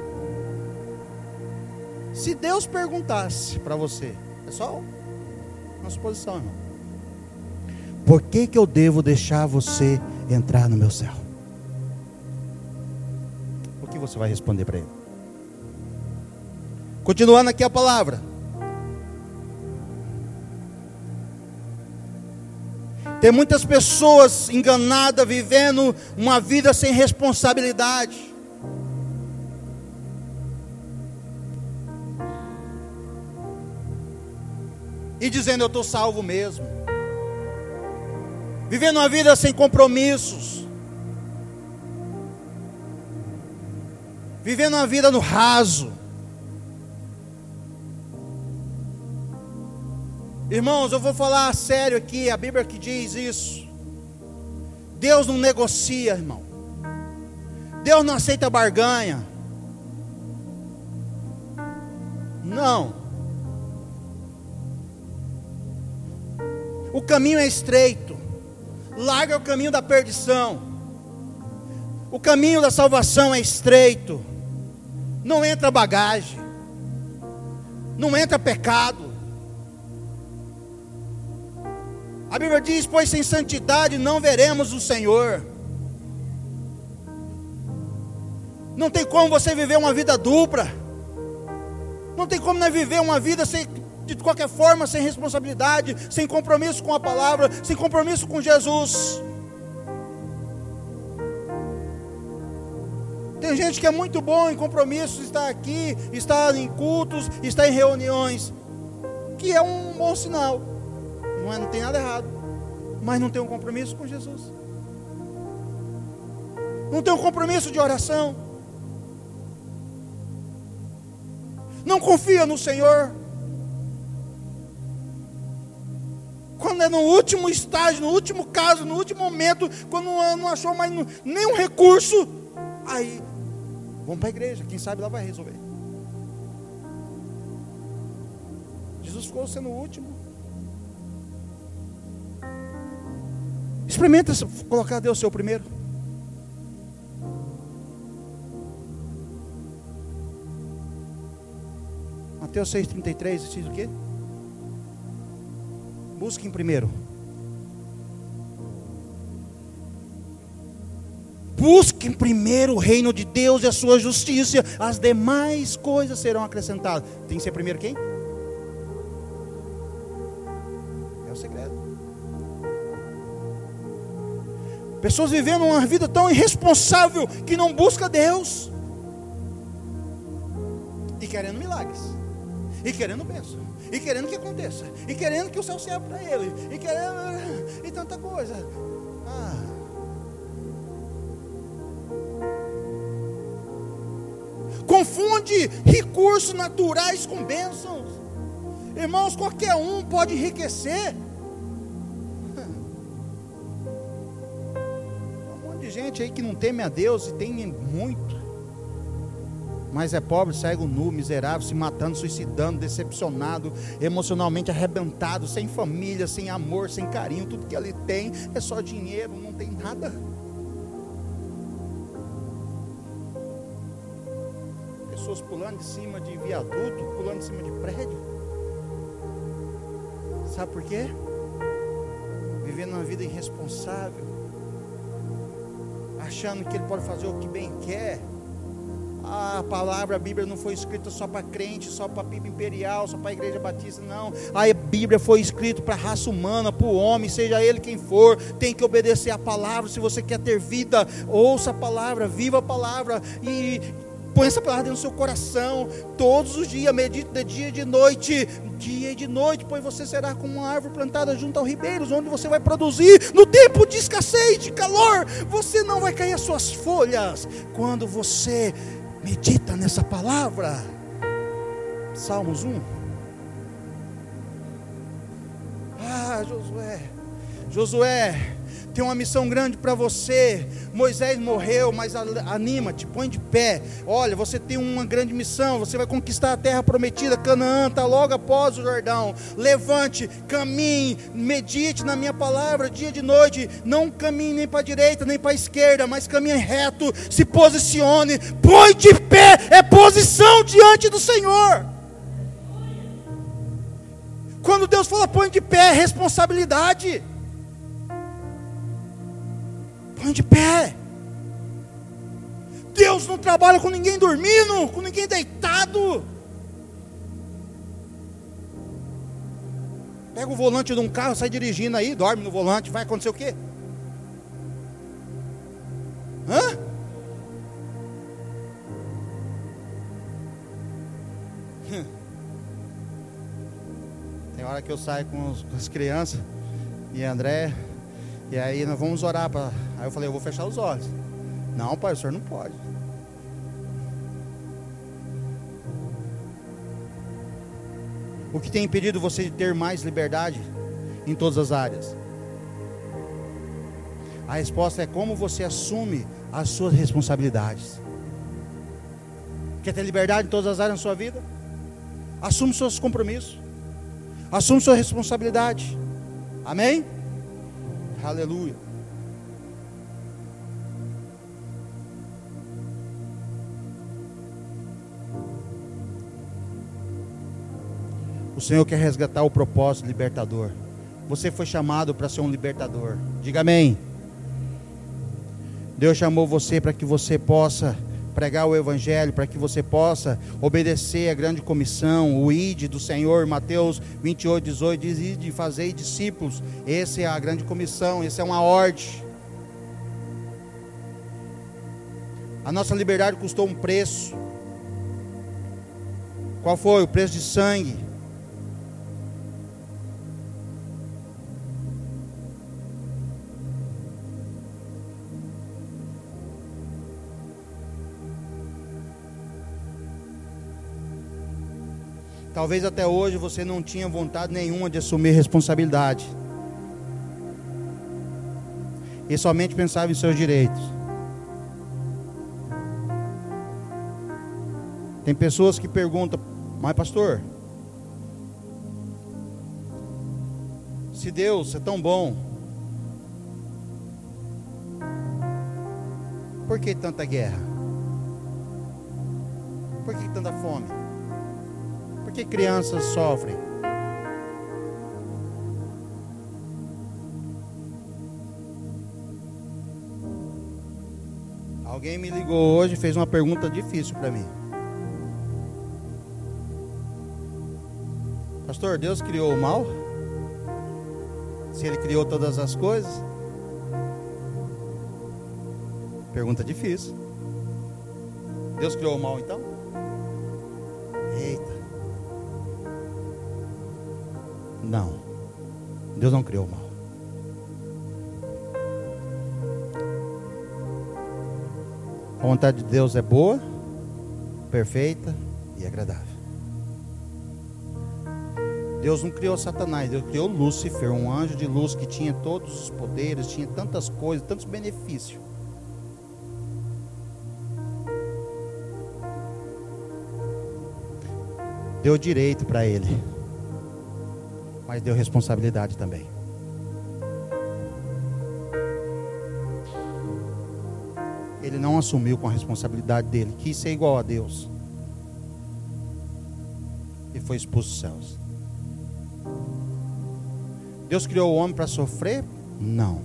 [SPEAKER 1] se Deus perguntasse para você, é só uma suposição, irmão: por que que eu devo deixar você entrar no meu céu? O que você vai responder para ele? Continuando aqui a palavra. Tem muitas pessoas enganadas, vivendo uma vida sem responsabilidade. E dizendo: eu estou salvo mesmo. Vivendo uma vida sem compromissos. Vivendo uma vida no raso. Irmãos, eu vou falar sério aqui, a Bíblia que diz isso. Deus não negocia, irmão. Deus não aceita barganha. Não. O caminho é estreito. Larga o caminho da perdição. O caminho da salvação é estreito. Não entra bagagem. Não entra pecado. A Bíblia diz: pois sem santidade não veremos o Senhor. Não tem como você viver uma vida dupla. Não tem como nós viver uma vida sem, de qualquer forma, sem responsabilidade, sem compromisso com a palavra, sem compromisso com Jesus. Tem gente que é muito bom em compromissos, está aqui, está em cultos, está em reuniões, que é um bom sinal. Não, é, não tem nada errado, mas não tem um compromisso com Jesus. Não tem um compromisso de oração. Não confia no Senhor. Quando é no último estágio, no último caso, no último momento, quando não achou mais nenhum recurso, aí, vamos para a igreja, quem sabe lá vai resolver. Jesus ficou sendo o último. Experimenta colocar Deus seu primeiro. Mateus seis, trinta e três, diz o quê? Busquem primeiro. Busquem primeiro o reino de Deus e a sua justiça, as demais coisas serão acrescentadas. Tem que ser primeiro quem? É o segredo. Pessoas vivendo uma vida tão irresponsável que não busca Deus e querendo milagres, e querendo bênção, e querendo que aconteça, e querendo que o céu se abra para ele, e querendo e tanta coisa. Ah. Confunde recursos naturais com bênçãos. Irmãos, qualquer um pode enriquecer. Um monte de gente aí que não teme a Deus e tem muito, mas é pobre, cego, nu, miserável, se matando, suicidando, decepcionado, emocionalmente arrebentado, sem família, sem amor, sem carinho. Tudo que ele tem é só dinheiro, não tem nada. Pessoas pulando de cima de viaduto, pulando de cima de prédio. Sabe por quê? Vivendo uma vida irresponsável, achando que ele pode fazer o que bem quer. A palavra, a Bíblia não foi escrita só para crente, só para a Bíblia imperial, só para a igreja batista, não. A Bíblia foi escrita para a raça humana, para o homem, seja ele quem for. Tem que obedecer a palavra. Se você quer ter vida, ouça a palavra, viva a palavra e põe essa palavra dentro do seu coração todos os dias, medite de dia e de noite, dia e de noite, pois você será como uma árvore plantada junto aos ribeiros, onde você vai produzir no tempo de escassez, de calor. Você não vai cair as suas folhas quando você medita nessa palavra. Salmos um. Ah, Josué, Josué, tem uma missão grande para você. Moisés morreu, mas anima-te, põe de pé. Olha, você tem uma grande missão. Você vai conquistar a terra prometida. Canaã está logo após o Jordão. Levante, caminhe, medite na minha palavra dia e de noite. Não caminhe nem para a direita nem para a esquerda, mas caminhe reto, se posicione, põe de pé. É posição diante do Senhor. Quando Deus fala põe de pé, é responsabilidade. Põe de pé. Deus não trabalha com ninguém dormindo, com ninguém deitado. Pega o volante de um carro, sai dirigindo aí, dorme no volante, vai acontecer o quê? Hã? Tem hora que eu saio com, os, com as crianças e André, e aí nós vamos orar pra... Aí eu falei, eu vou fechar os olhos. Não, pai, o senhor não pode. O que tem impedido você de ter mais liberdade em todas as áreas? A resposta é como você assume as suas responsabilidades. Quer ter liberdade em todas as áreas da sua vida? Assume seus compromissos. Assume sua responsabilidade. Amém? Aleluia. O Senhor quer resgatar o propósito libertador. Você foi chamado para ser um libertador. Diga amém. Deus chamou você para que você possa pregar o Evangelho, para que você possa obedecer a grande comissão, o I D do Senhor. Mateus vinte e oito, dezoito diz: ide, fazei discípulos. Essa é a grande comissão, essa é uma ordem. A nossa liberdade custou um preço. Qual foi? O preço de sangue. Talvez até hoje você não tinha vontade nenhuma de assumir responsabilidade. e somente pensava em seus direitos. Tem pessoas que perguntam: mas pastor, se Deus é tão bom, por que tanta guerra? Por que tanta fome? Por que crianças sofrem? Alguém me ligou hoje e fez uma pergunta difícil para mim. Pastor, Deus criou o mal? Se Ele criou todas as coisas? Pergunta difícil. Deus criou o mal então? Eita. Não. Deus não criou o mal. A vontade de Deus é boa, perfeita e agradável. Deus não criou Satanás, Deus criou Lúcifer, um anjo de luz que tinha todos os poderes, tinha tantas coisas, tantos benefícios. Deu direito para ele, mas deu responsabilidade também. Ele não assumiu com a responsabilidade dele, quis ser igual a Deus e foi expulso dos céus. Deus criou o homem para sofrer? Não.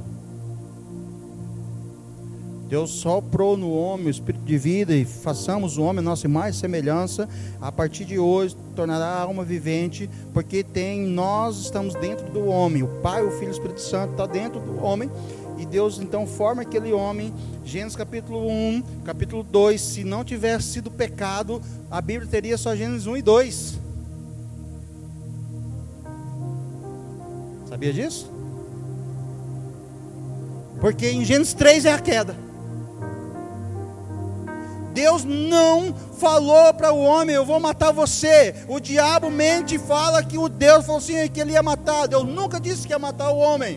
[SPEAKER 1] Deus soprou no homem o espírito de vida e façamos o homem a nossa imagem e semelhança. A partir de hoje tornará a alma vivente, porque tem, nós estamos dentro do homem. O Pai, o Filho e o Espírito Santo está dentro do homem. E Deus então forma aquele homem. Gênesis capítulo um, capítulo dois. Se não tivesse sido pecado, a Bíblia teria só Gênesis um e dois. Sabia disso? Porque em Gênesis três é a queda. Deus não falou para o homem: eu vou matar você. O diabo mente e fala que o Deus falou assim, que ele ia matar. Deus nunca disse que ia matar o homem.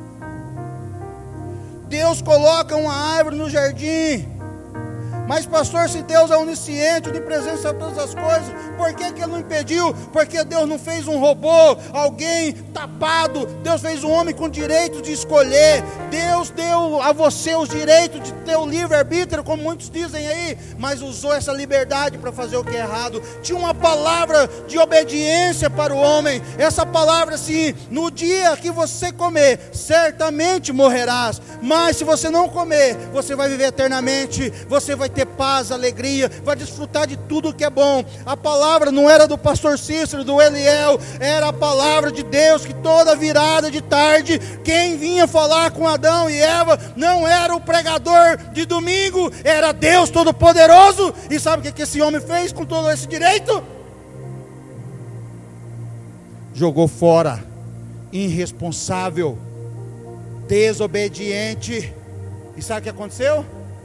[SPEAKER 1] Deus coloca uma árvore no jardim. Mas pastor, se Deus é onisciente, onipresente, sabe todas as coisas, por que que Ele não impediu? Porque Deus não fez um robô, alguém tapado. Deus fez um homem com direito de escolher. Deus deu a você os direitos de ter o livre-arbítrio, como muitos dizem aí, mas usou essa liberdade para fazer o que é errado. Tinha uma palavra de obediência para o homem. Essa palavra assim: no dia que você comer, certamente morrerás, mas se você não comer, você vai viver eternamente. Você vai ter ter paz, alegria, vai desfrutar de tudo que é bom. A palavra não era do pastor Cícero, do Eliel, era a palavra de Deus, que toda virada de tarde, quem vinha falar com Adão e Eva, não era o pregador de domingo, era Deus Todo-Poderoso. E sabe o que, que esse homem fez com todo esse direito? Jogou fora, irresponsável, desobediente. E sabe o que aconteceu?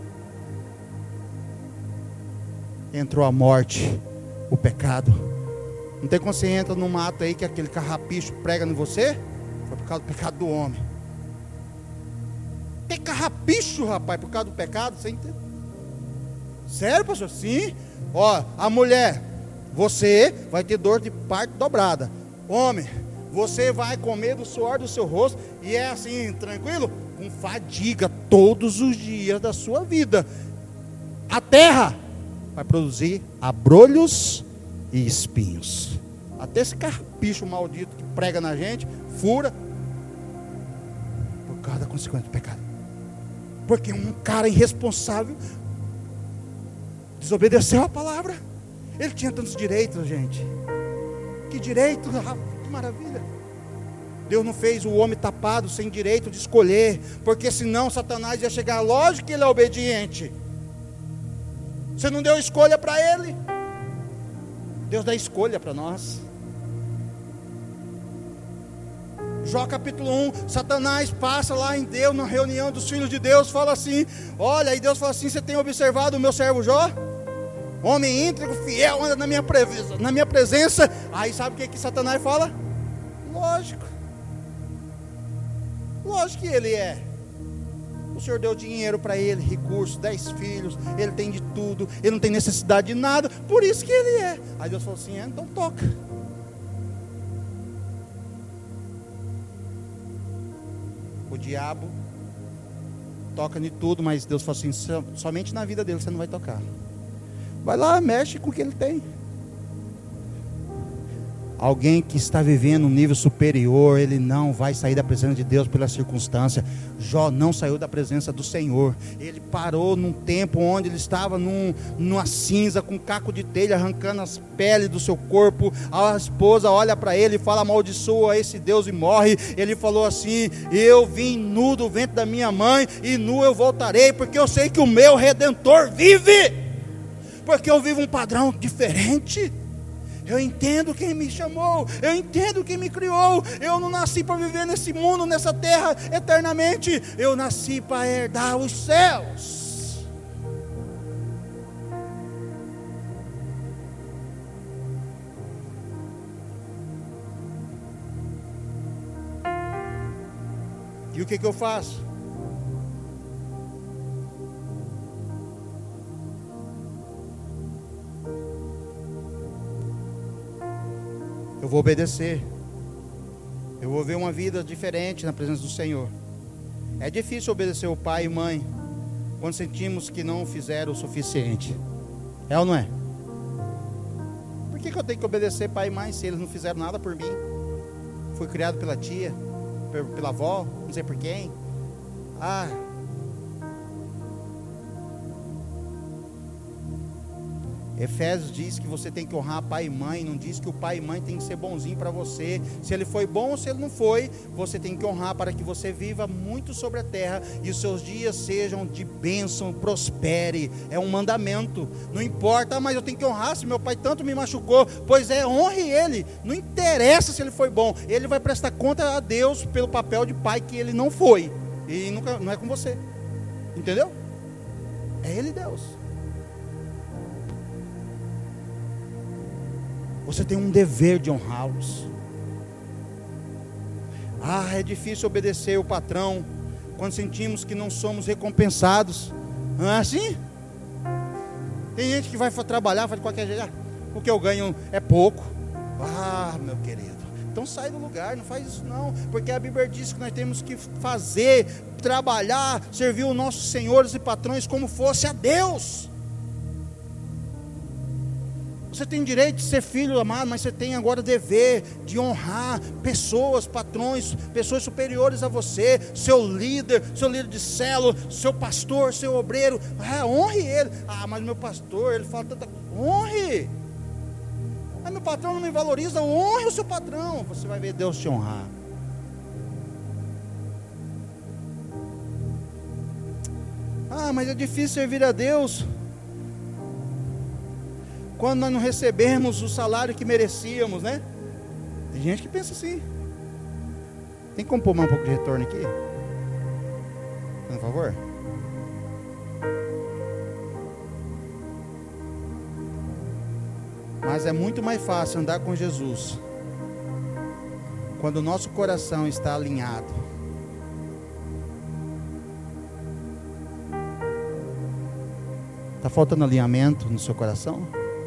[SPEAKER 1] Entrou a morte, o pecado. Não tem quando você entra num mato aí que aquele carrapicho prega em você? Foi por causa do pecado do homem. Tem carrapicho, rapaz, por causa do pecado? Você entende? Sério, pastor? Sim. Ó, a mulher, você vai ter dor de parto dobrada. Homem, você vai comer do suor do seu rosto. E é assim, tranquilo? Com fadiga todos os dias da sua vida. A terra vai produzir abrolhos e espinhos. Até esse carpicho maldito que prega na gente, fura, por causa da consequência do pecado. Porque um cara irresponsável desobedeceu a palavra. Ele tinha tantos direitos, gente. Que direito, que maravilha. Deus não fez o homem tapado, sem direito de escolher, porque senão Satanás ia chegar. Lógico que ele é obediente. Você não deu escolha para ele. Deus dá escolha para nós. Jó capítulo um, Satanás passa lá em Deus, na reunião dos filhos de Deus, fala assim: olha, e Deus fala assim: você tem observado o meu servo Jó? Homem íntegro, fiel, anda na minha presença, na minha presença. Aí sabe o que, que Satanás fala? Lógico. Lógico que ele é. Senhor deu dinheiro para ele, recursos, dez filhos, ele tem de tudo, ele não tem necessidade de nada, por isso que ele é. Aí Deus falou assim: é, então toca. O diabo toca em tudo, mas Deus falou assim: somente na vida dele você não vai tocar. Vai lá, mexe com o que ele tem. Alguém que está vivendo um nível superior, ele não vai sair da presença de Deus pela circunstância. Jó não saiu da presença do Senhor. Ele parou num tempo onde ele estava num, numa cinza, com um caco de telha, arrancando as peles do seu corpo. A esposa olha para ele e fala: amaldiçoa esse Deus e morre. Ele falou assim: eu vim nu do ventre da minha mãe, e nu eu voltarei, porque eu sei que o meu Redentor vive. Porque eu vivo um padrão diferente. Eu entendo quem me chamou, eu entendo quem me criou. Eu não nasci para viver nesse mundo, nessa terra eternamente. Eu nasci para herdar os céus. E o que que eu faço? Eu vou obedecer. Eu vou ver uma vida diferente na presença do Senhor. É difícil obedecer o pai e mãe quando sentimos que não fizeram o suficiente. É ou não é? Por que que eu tenho que obedecer pai e mãe se eles não fizeram nada por mim? Fui criado pela tia, pela avó, não sei por quem. Ah, Efésios diz que você tem que honrar pai e mãe. Não diz que o pai e mãe tem que ser bonzinho para você. Se ele foi bom ou se ele não foi, você tem que honrar para que você viva muito sobre a terra e os seus dias sejam de bênção, prospere. É um mandamento. Não importa: ah, mas eu tenho que honrar se meu pai tanto me machucou. Pois é, honre ele. Não interessa se ele foi bom, ele vai prestar conta a Deus pelo papel de pai que ele não foi. E nunca, não é com você. Entendeu? É ele, Deus. Você tem um dever de honrá-los. Ah, é difícil obedecer o patrão quando sentimos que não somos recompensados. Não é assim? Tem gente que vai trabalhar, faz de qualquer jeito. Ah, o que eu ganho é pouco. Ah, meu querido, então sai do lugar, não faz isso não. Porque a Bíblia diz que nós temos que fazer, trabalhar, servir os nossos senhores e patrões como fosse a Deus. Você tem direito de ser filho amado, mas você tem agora dever de honrar pessoas, patrões, pessoas superiores a você, seu líder, seu líder de célula, seu pastor, seu obreiro. Ah, honre ele. Ah, mas meu pastor, ele fala tanta coisa. Honre. Ah, meu patrão não me valoriza. Honre o seu patrão. Você vai ver Deus te honrar. Ah, mas é difícil servir a Deus quando nós não recebemos o salário que merecíamos, né? Tem gente que pensa assim. Tem como pôr mais um pouco de retorno aqui? Por favor. Mas é muito mais fácil andar com Jesus quando o nosso coração está alinhado. Está faltando alinhamento no seu coração?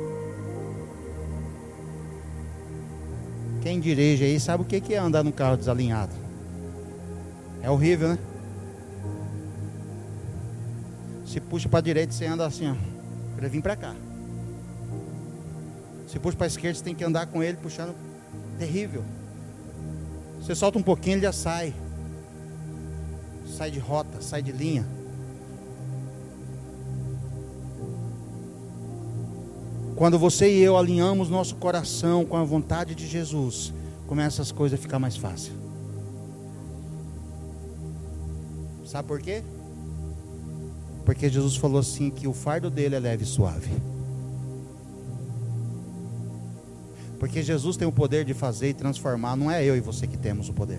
[SPEAKER 1] Quem dirige aí sabe o que é andar num carro desalinhado. É horrível, né? Se puxa para a direita, você anda assim, ó, para vir para cá. Se puxa para a esquerda, você tem que andar com ele puxando. Terrível. Você solta um pouquinho, ele já sai. Sai de rota, sai de linha. Quando você e eu alinhamos nosso coração com a vontade de Jesus, começam as coisas a ficar mais fácil. Sabe por quê? Porque Jesus falou assim que o fardo dele é leve e suave. Porque Jesus tem o poder de fazer e transformar, não é eu e você que temos o poder.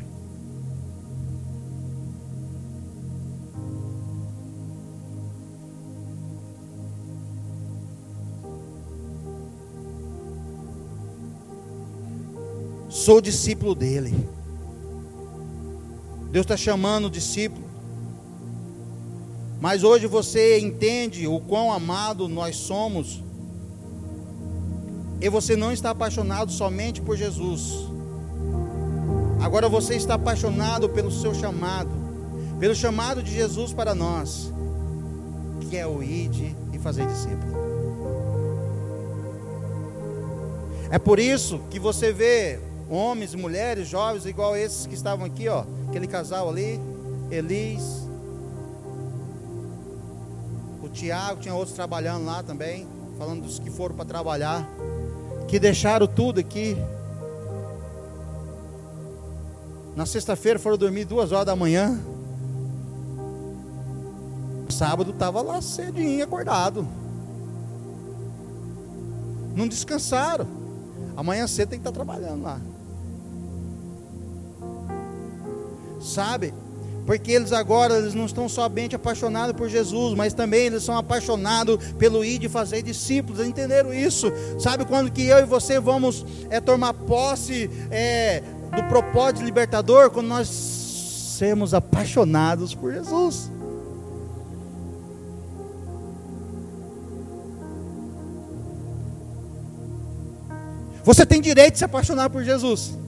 [SPEAKER 1] Sou discípulo dele. Deus está chamando o discípulo. Mas hoje você entende o quão amado nós somos, e você não está apaixonado somente por Jesus. Agora você está apaixonado pelo seu chamado, pelo chamado de Jesus para nós, que é o ide e fazer discípulo. É por isso que você vê homens e mulheres, jovens, igual esses que estavam aqui, ó, aquele casal ali, Elis, o Tiago, tinha outros trabalhando lá também, falando dos que foram para trabalhar, que deixaram tudo aqui. Na sexta-feira foram dormir duas horas da manhã. Sábado estava lá cedinho, acordado. Não descansaram. Amanhã cedo tem que estar trabalhando lá. Sabe? Porque eles agora eles não estão somente apaixonados por Jesus, mas também eles são apaixonados pelo ir de fazer discípulos. Entenderam isso? Sabe quando que eu e você vamos é, tomar posse é, do propósito libertador? Quando nós sermos apaixonados por Jesus. Você tem direito de se apaixonar por Jesus.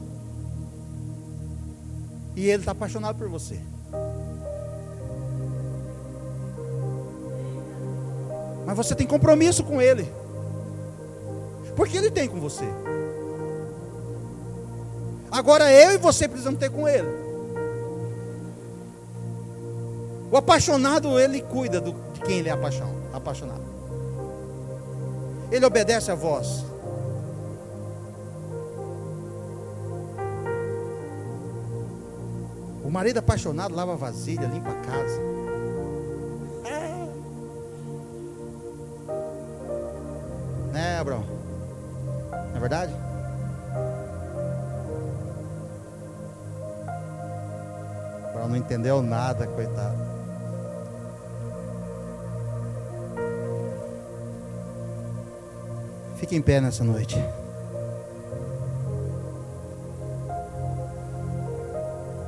[SPEAKER 1] E Ele está apaixonado por você. Mas você tem compromisso com Ele. Porque Ele tem com você. Agora eu e você precisamos ter com Ele. O apaixonado, ele cuida do, de quem ele é apaixonado. Ele obedece a voz. O marido apaixonado lava a vasilha, limpa a casa. É. Né, Abraão? Não é verdade? Abraão não entendeu nada, coitado. Fique em pé nessa noite.